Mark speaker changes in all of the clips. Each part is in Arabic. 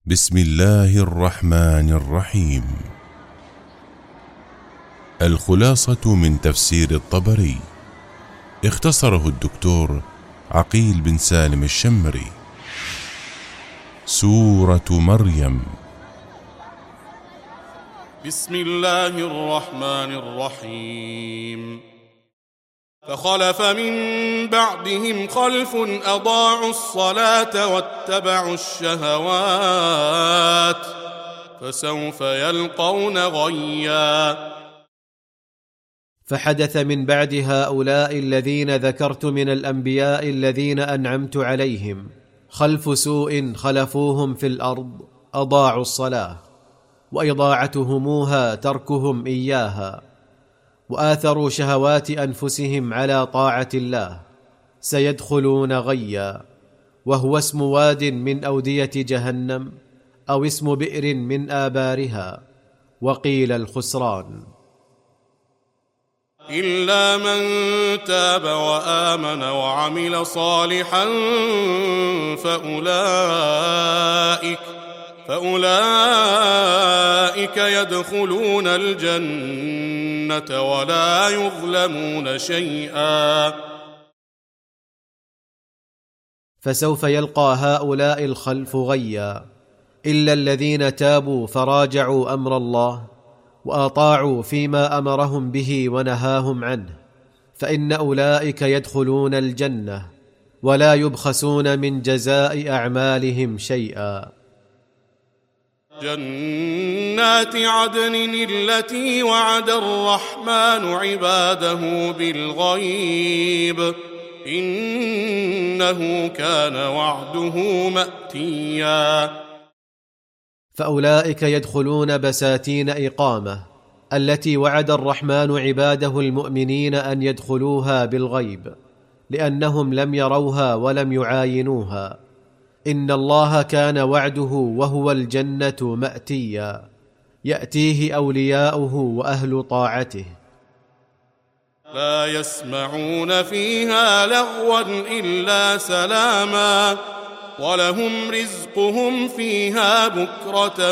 Speaker 1: بسم الله الرحمن الرحيم. الخلاصة من تفسير الطبري، اختصره الدكتور عقيل بن سالم الشمري. سورة مريم.
Speaker 2: بسم الله الرحمن الرحيم. فخلف من بعدهم خلف أضاعوا الصلاة واتبعوا الشهوات فسوف يلقون غيا.
Speaker 3: فحدث من بعد هؤلاء الذين ذكرت من الأنبياء الذين أنعمت عليهم خلف سوء خلفوهم في الأرض أضاعوا الصلاة، وإضاعتهموها تركهم إياها، وآثروا شهوات أنفسهم على طاعة الله، سيدخلون غيا، وهو اسم واد من أودية جهنم، أو اسم بئر من آبارها، وقيل الخسران.
Speaker 2: إلا من تاب وآمن وعمل صالحا فأولئك يدخلون الجنة ولا يظلمون شيئا.
Speaker 3: فسوف يلقى هؤلاء الخلف غيا، إلا الذين تابوا فراجعوا أمر الله وأطاعوا فيما أمرهم به ونهاهم عنه، فإن أولئك يدخلون الجنة ولا يبخسون من جزاء أعمالهم شيئا.
Speaker 2: جنات عدن التي وعد الرحمن عباده بالغيب إنه كان وعده مأتيا.
Speaker 3: فأولئك يدخلون بساتين إقامة التي وعد الرحمن عباده المؤمنين أن يدخلوها بالغيب، لأنهم لم يروها ولم يعاينوها. إن الله كان وعده وهو الجنة مأتيا، يأتيه أولياؤه وأهل طاعته.
Speaker 2: لا يسمعون فيها لغوا إلا سلاما ولهم رزقهم فيها بكرة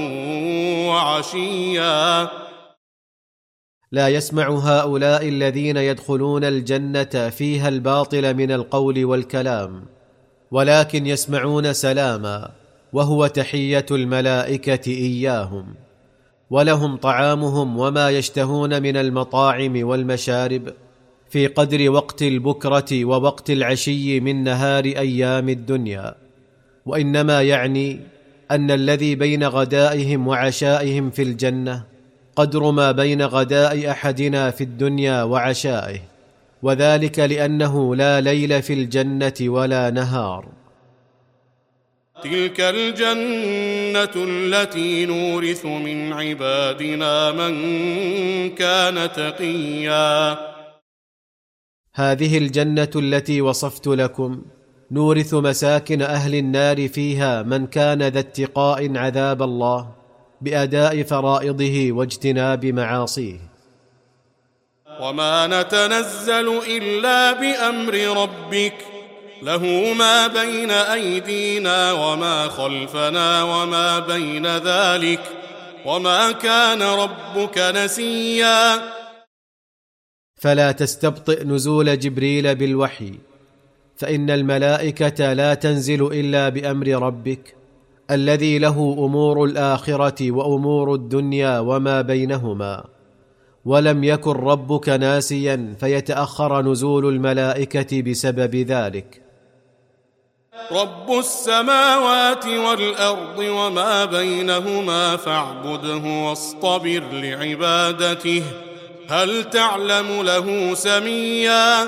Speaker 2: وعشيا.
Speaker 3: لا يسمع هؤلاء الذين يدخلون الجنة فيها الباطل من القول والكلام، ولكن يسمعون سلاما، وهو تحية الملائكة إياهم، ولهم طعامهم وما يشتهون من المطاعم والمشارب في قدر وقت البكرة ووقت العشي من نهار أيام الدنيا. وإنما يعني أن الذي بين غدائهم وعشائهم في الجنة قدر ما بين غداء أحدنا في الدنيا وعشائه، وذلك لأنه لا ليل في الجنة ولا نهار.
Speaker 2: تلك الجنة التي نورث من عبادنا من كان تقيا.
Speaker 3: هذه الجنة التي وصفت لكم نورث مساكن أهل النار فيها من كان ذا اتقاء عذاب الله بأداء فرائضه واجتناب معاصيه.
Speaker 2: وما نتنزل إلا بأمر ربك له ما بين أيدينا وما خلفنا وما بين ذلك وما كان ربك نسيا.
Speaker 3: فلا تستبطئ نزول جبريل بالوحي، فإن الملائكة لا تنزل إلا بأمر ربك الذي له أمور الآخرة وأمور الدنيا وما بينهما، ولم يكن ربك ناسيا فيتأخر نزول الملائكة بسبب ذلك.
Speaker 2: رب السماوات والأرض وما بينهما فاعبده واصطبر لعبادته هل تعلم له سميا.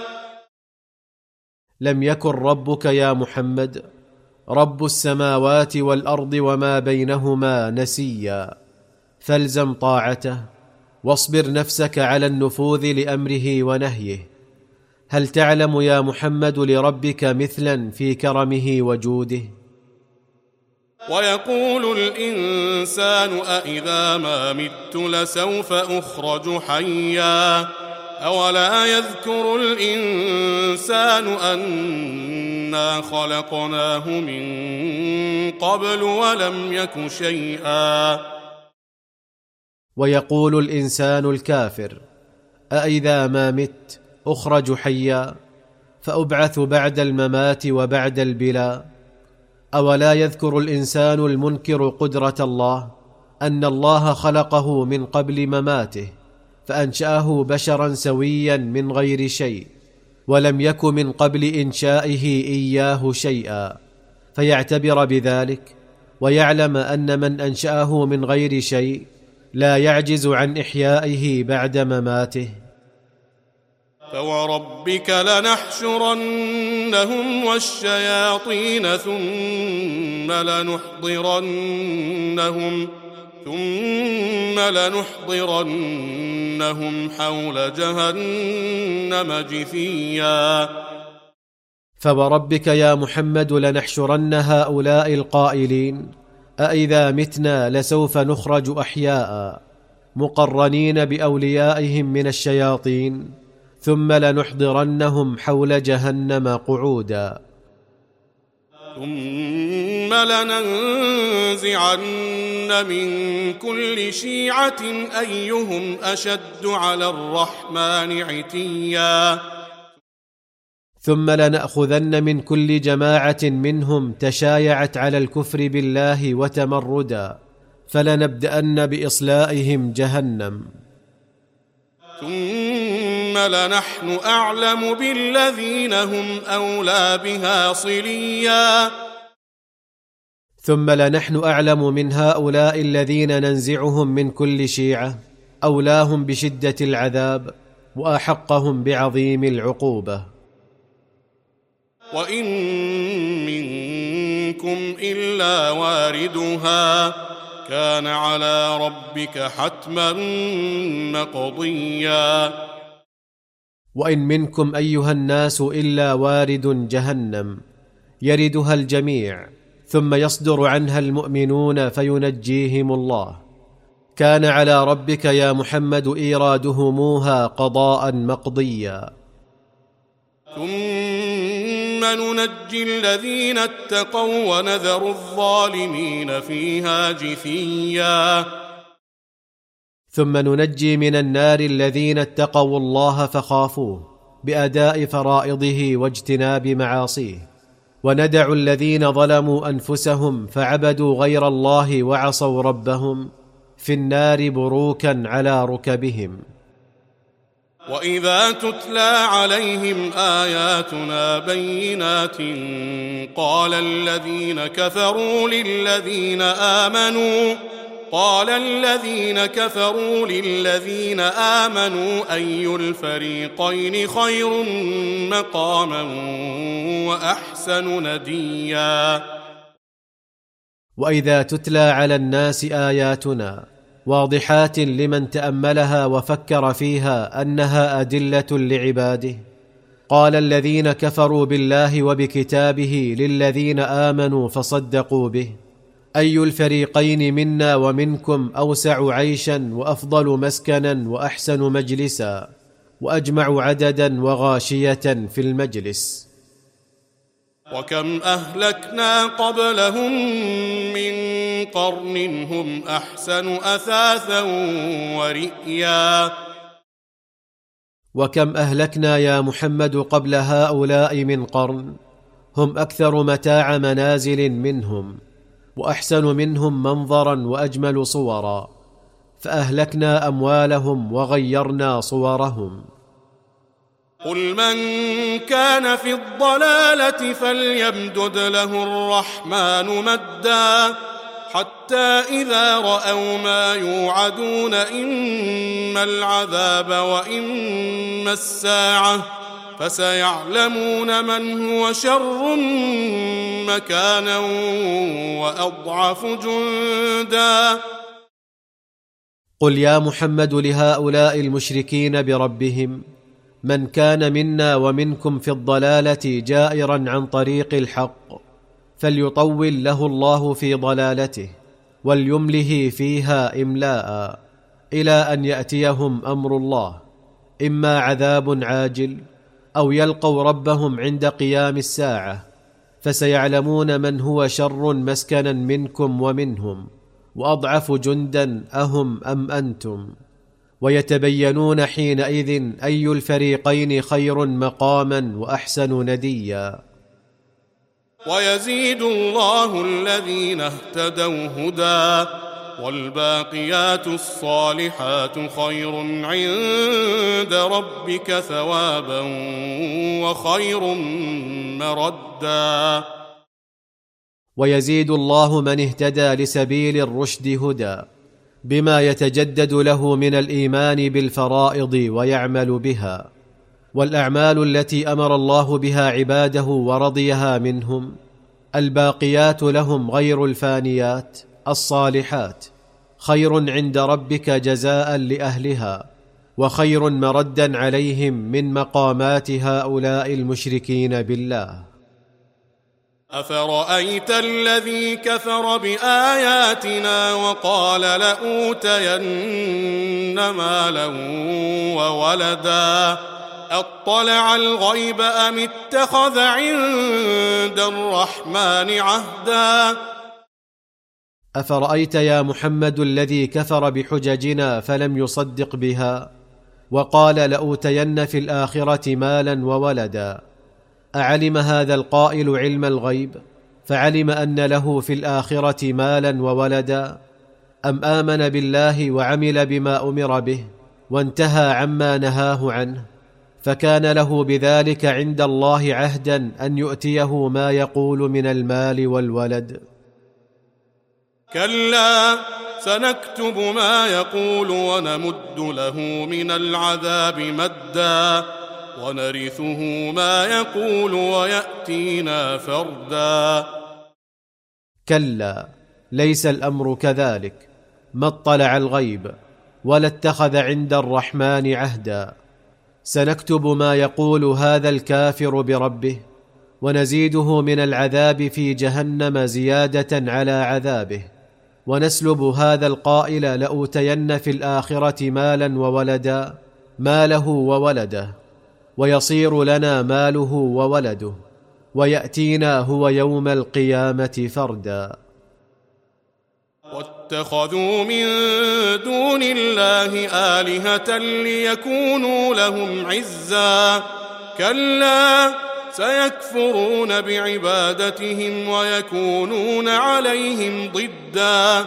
Speaker 3: لم يكن ربك يا محمد رب السماوات والأرض وما بينهما نسيا، فالزم طاعته واصبر نفسك على النفوذ لأمره ونهيه. هل تعلم يا محمد لربك مثلا في كرمه وجوده؟
Speaker 2: ويقول الإنسان أإذا ما مت لسوف أخرج حيا أولا يذكر الإنسان أنا إنا خلقناه من قبل ولم يك شيئا.
Speaker 3: ويقول الإنسان الكافر: أإذا ما مت أخرج حيا فأبعث بعد الممات وبعد البلا؟ أولا يذكر الإنسان المنكر قدرة الله أن الله خلقه من قبل مماته فأنشأه بشرا سويا من غير شيء، ولم يك من قبل إنشائه إياه شيئا، فيعتبر بذلك ويعلم أن من أنشأه من غير شيء لا يعجز عن إحيائه بعد مماته.
Speaker 2: فوربك لنحشرنهم والشياطين ثم لنحضرنهم حول جهنم جثيا.
Speaker 3: فوربك يا محمد لنحشرن هؤلاء القائلين: أإذا متنا لسوف نخرج أحياء، مقرنين بأوليائهم من الشياطين، ثم لنحضرنهم حول جهنم قعودا.
Speaker 2: ثم لننزعن من كل شيعة أيهم أشد على الرحمن عتيا.
Speaker 3: ثم لنأخذن من كل جماعة منهم تشايعت على الكفر بالله وتمردا، فلنبدأن بإصلائهم جهنم.
Speaker 2: ثم لنحن أعلم بالذين هم أولى بها صليا.
Speaker 3: ثم لنحن أعلم من هؤلاء الذين ننزعهم من كل شيعة أولاهم بشدة العذاب وأحقهم بعظيم العقوبة.
Speaker 2: وإن منكم إلا واردها كان على ربك حتما مقضيا.
Speaker 3: وإن منكم أيها الناس إلا وارد جهنم يردها الجميع، ثم يصدر عنها المؤمنون فينجيهم الله. كان على ربك يا محمد إيرادهموها قضاء مقضيا.
Speaker 2: ثم ننجي الذين اتقوا ونذر الظالمين فيها جثيا.
Speaker 3: ظم ننجي من النار الذين اتقوا الله فخافوه بأداء فرائضه واجتناب معاصيه، وندع الذين ظلموا أنفسهم فعبدوا غير الله وعصوا ربهم في النار بروكا على ركبهم.
Speaker 2: وإذا تتلى عليهم آياتنا بينات قال الذين كفروا للذين آمنوا أي الفريقين خير مقاما وأحسن نديا.
Speaker 3: وإذا تتلى على الناس آياتنا واضحات لمن تأملها وفكر فيها أنها أدلة لعباده، قال الذين كفروا بالله وبكتابه للذين آمنوا فصدقوا به أي الفريقين منا ومنكم أوسع عيشا وأفضل مسكنا وأحسن مجلسا وأجمع عددا وغاشية في المجلس.
Speaker 2: وكم أهلكنا قبلهم من قرن هم أحسن أثاثا ورئيا.
Speaker 3: وكم أهلكنا يا محمد قبل هؤلاء من قرن هم أكثر متاع منازل منهم وأحسن منهم منظرا وأجمل صورا، فأهلكنا أموالهم وغيرنا صورهم.
Speaker 2: قل من كان في الضلالة فليمدد له الرحمن مدا حتى إذا رأوا ما يوعدون إما العذاب وإما الساعة فسيعلمون من هو شر مكانا وأضعف جندا.
Speaker 3: قل يا محمد لهؤلاء المشركين بربهم: من كان منا ومنكم في الضلالة جائرا عن طريق الحق فليطول له الله في ضلالته وليمله فيها إملاء إلى أن يأتيهم أمر الله، إما عذاب عاجل أو يلقوا ربهم عند قيام الساعة فسيعلمون من هو شر مسكنا منكم ومنهم، وأضعف جندا أهم أم أنتم، ويتبينون حينئذ أي الفريقين خير مقاما وأحسن نديا.
Speaker 2: ويزيد الله الذين اهتدوا هدى، والباقيات الصالحات خير عند ربك ثوابا وخير مردا.
Speaker 3: ويزيد الله من اهتدى لسبيل الرشد هدى بما يتجدد له من الإيمان بالفرائض ويعمل بها، والأعمال التي أمر الله بها عباده ورضيها منهم الباقيات لهم غير الفانيات الصالحات خير عند ربك جزاء لأهلها، وخير مردا عليهم من مقامات هؤلاء المشركين بالله.
Speaker 2: أفرأيت الذي كفر بآياتنا وقال لأوتين مالا وولدا أطلع الغيب أم اتخذ عند الرحمن عهدا.
Speaker 3: أفرأيت يا محمد الذي كفر بحججنا فلم يصدق بها وقال لأوتين في الآخرة مالا وولدا، أعلم هذا القائل علم الغيب فعلم أن له في الآخرة مالا وولدا، أم آمن بالله وعمل بما أمر به وانتهى عما نهاه عنه فكان له بذلك عند الله عهدا أن يؤتيه ما يقول من المال والولد؟
Speaker 2: كلا سنكتب ما يقول ونمد له من العذاب مدا ونرثه ما يقول ويأتينا فردا.
Speaker 3: كلا ليس الأمر كذلك، ما اطلع الغيب ولا اتخذ عند الرحمن عهدا. سنكتب ما يقول هذا الكافر بربه ونزيده من العذاب في جهنم زيادة على عذابه، ونسلب هذا القائل لأوتين في الآخرة مالا وولدا ماله وولده، ويصير لنا ماله وولده ويأتينا هو يوم القيامة فردا.
Speaker 2: واتخذوا من دون الله آلهة ليكونوا لهم عزا كلا سيكفرون بعبادتهم ويكونون عليهم ضدا.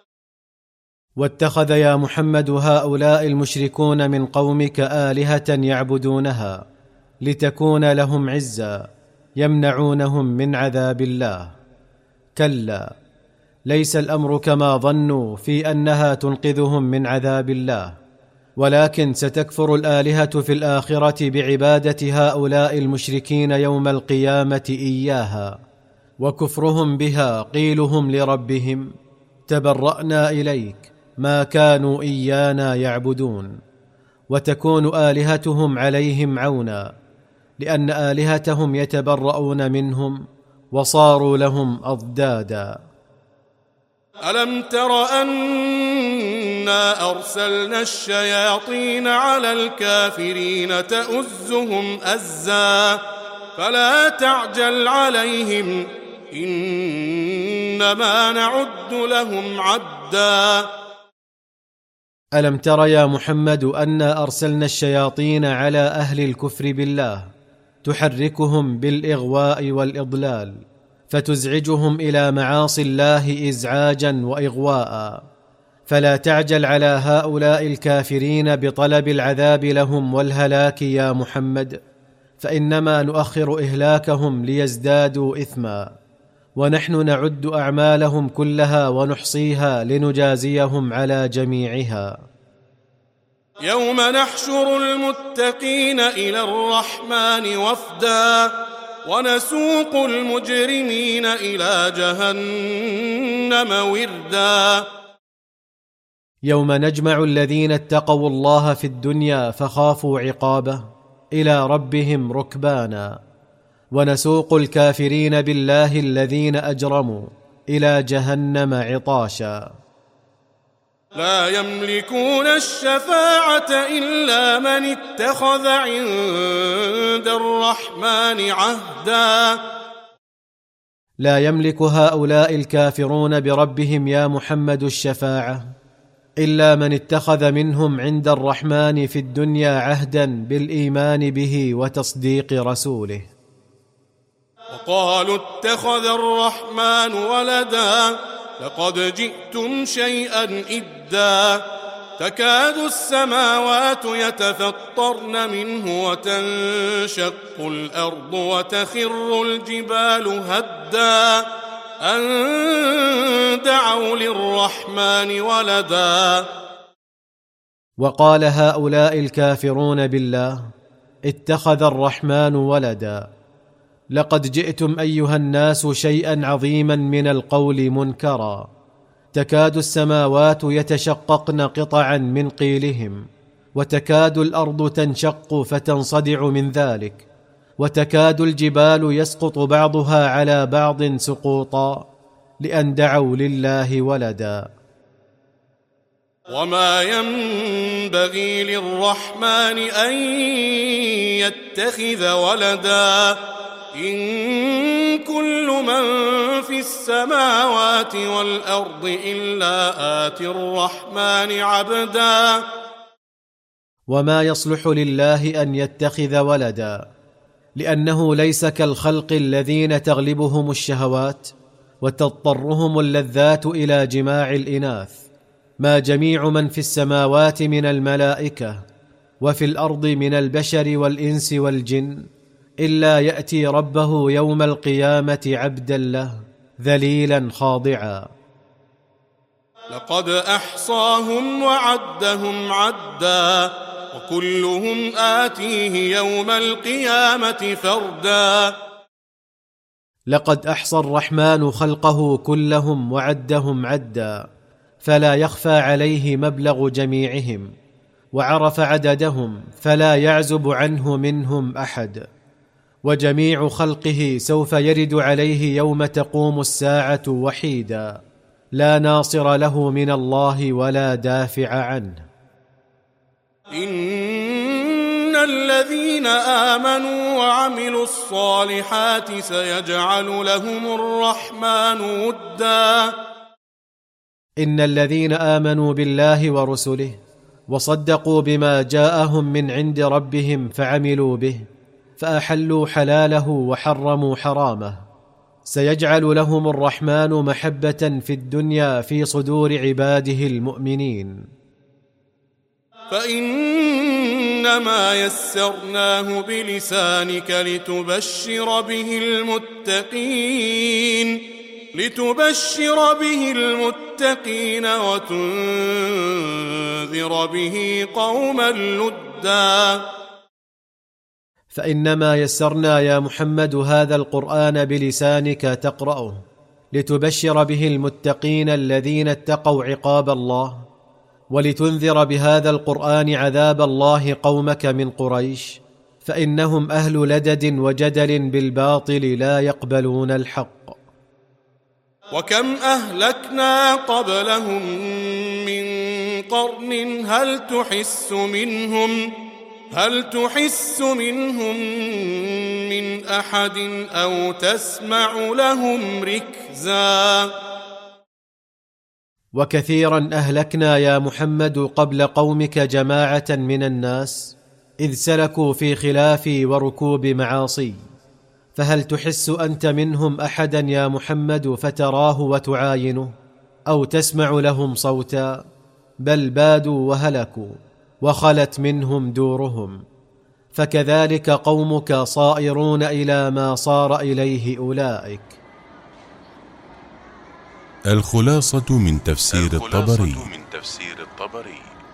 Speaker 3: واتخذ يا محمد هؤلاء المشركون من قومك آلهة يعبدونها لتكون لهم عزا يمنعونهم من عذاب الله. كلا ليس الأمر كما ظنوا في أنها تنقذهم من عذاب الله، ولكن ستكفر الآلهة في الآخرة بعبادة هؤلاء المشركين يوم القيامة إياها، وكفرهم بها قيلهم لربهم تبرأنا إليك ما كانوا إيانا يعبدون، وتكون آلهتهم عليهم عونا لأن آلهتهم يتبرؤون منهم وصاروا لهم أضدادا.
Speaker 2: ألم تر أنا أرسلنا الشياطين على الكافرين تؤزهم أزا فلا تعجل عليهم إنما نعد لهم عدا.
Speaker 3: ألم تر يا محمد أنا أرسلنا الشياطين على أهل الكفر بالله تحركهم بالإغواء والإضلال فتزعجهم إلى معاصي الله إزعاجا وإغواء، فلا تعجل على هؤلاء الكافرين بطلب العذاب لهم والهلاك يا محمد، فإنما نؤخر إهلاكهم ليزدادوا إثما، ونحن نعد أعمالهم كلها ونحصيها لنجازيهم على جميعها.
Speaker 2: يوم نحشر المتقين إلى الرحمن وفدا ونسوق المجرمين إلى جهنم وردا.
Speaker 3: يوم نجمع الذين اتقوا الله في الدنيا فخافوا عقابه إلى ربهم ركبانا، ونسوق الكافرين بالله الذين أجرموا إلى جهنم عطاشا.
Speaker 2: لا يملكون الشفاعة إلا من اتخذ عند الرحمن عهدا.
Speaker 3: لا يملك هؤلاء الكافرون بربهم يا محمد الشفاعة إلا من اتخذ منهم عند الرحمن في الدنيا عهدا بالإيمان به وتصديق رسوله.
Speaker 2: وقالوا اتخذ الرحمن ولدا لقد جئتم شيئا إدا تكاد السماوات يتفطرن منه وتنشق الأرض وتخر الجبال هدا أن دعوا للرحمن ولدا.
Speaker 3: وقال هؤلاء الكافرون بالله اتخذ الرحمن ولدا لقد جئتم أيها الناس شيئا عظيما من القول منكرا تكاد السماوات يتشققن قطعا من قيلهم وتكاد الأرض تنشق فتنصدع من ذلك وتكاد الجبال يسقط بعضها على بعض سقوطا لأن دعوا لله ولدا.
Speaker 2: وما ينبغي للرحمن أن يتخذ ولدا إن كل من في السماوات والأرض إلا آتي الرحمن عبدا.
Speaker 3: وما يصلح لله أن يتخذ ولدا لأنه ليس كالخلق الذين تغلبهم الشهوات وتضطرهم اللذات إلى جماع الإناث، ما جميع من في السماوات من الملائكة وفي الأرض من البشر والإنس والجن إلا يأتي ربه يوم القيامة عبدا له ذليلا خاضعا.
Speaker 2: لقد أحصاهم وعدهم عدا وكلهم آتيه يوم القيامة فردا.
Speaker 3: لقد أحصى الرحمن خلقه كلهم وعدهم عدا فلا يخفى عليه مبلغ جميعهم وعرف عددهم فلا يعزب عنه منهم أحد وجميع خلقه سوف يرد عليه يوم تقوم الساعة وحيدا لا ناصر له من الله ولا دافع عنه.
Speaker 2: إن الذين آمنوا وعملوا الصالحات سيجعل لهم الرحمن ودا.
Speaker 3: إن الذين آمنوا بالله ورسله وصدقوا بما جاءهم من عند ربهم فعملوا به فأحلوا حلاله وحرموا حرامه سيجعل لهم الرحمن محبة في الدنيا في صدور عباده المؤمنين.
Speaker 2: فإنما يسرناه بلسانك لتبشر به المتقين وتنذر به قوما لدا.
Speaker 3: فإنما يسرنا يا محمد هذا القرآن بلسانك تقرأه لتبشر به المتقين الذين اتقوا عقاب الله ولتنذر بهذا القرآن عذاب الله قومك من قريش فإنهم أهل لدد وجدل بالباطل لا يقبلون الحق.
Speaker 2: وكم أهلكنا قبلهم من قرن هل تحس منهم من أحد أو تسمع لهم ركزا.
Speaker 3: وكثيرا أهلكنا يا محمد قبل قومك جماعة من الناس إذ سلكوا في خلافي وركوب معاصي فهل تحس أنت منهم أحدا يا محمد فتراه وتعاينه أو تسمع لهم صوتا؟ بل بادوا وهلكوا وخلت منهم دورهم فكذلك قومك صائرون إلى ما صار إليه أولئك.
Speaker 1: الخلاصة من تفسير الطبري.